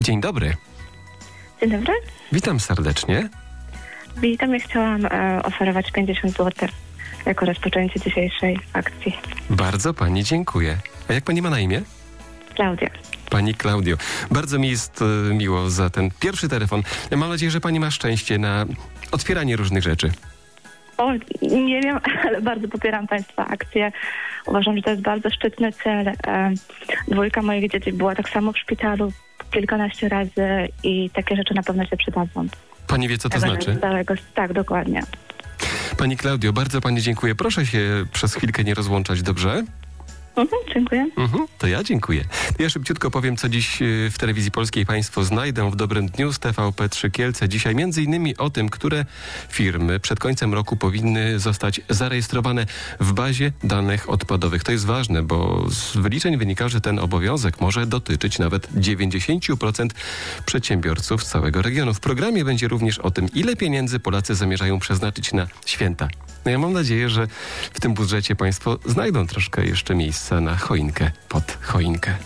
Dzień dobry. Dzień dobry. Witam serdecznie. Witam. Ja chciałam oferować 50 zł jako rozpoczęcie dzisiejszej akcji. Bardzo pani dziękuję. A jak pani ma na imię? Klaudia. Pani Klaudio. Bardzo mi jest miło za ten pierwszy telefon. Mam nadzieję, że pani ma szczęście na otwieranie różnych rzeczy. O, nie wiem, ale bardzo popieram Państwa akcję. Uważam, że to jest bardzo szczytny cel. Dwójka moich dzieci była tak samo w szpitalu kilkanaście razy i takie rzeczy na pewno się przydadzą. Pani wie, co to znaczy? Tak, dokładnie. Pani Klaudio, bardzo pani dziękuję. Proszę się przez chwilkę nie rozłączać, dobrze? Dziękuję. To ja dziękuję. Ja szybciutko powiem, co dziś w Telewizji Polskiej Państwo znajdą w Dobrym Dniu z TVP3 Kielce. Dzisiaj m.in. o tym, które firmy przed końcem roku powinny zostać zarejestrowane w bazie danych odpadowych. To jest ważne, bo z wyliczeń wynika, że ten obowiązek może dotyczyć nawet 90% przedsiębiorców z całego regionu. W programie będzie również o tym, ile pieniędzy Polacy zamierzają przeznaczyć na święta. No ja mam nadzieję, że w tym budżecie Państwo znajdą troszkę jeszcze miejsca na choinkę pod choinkę.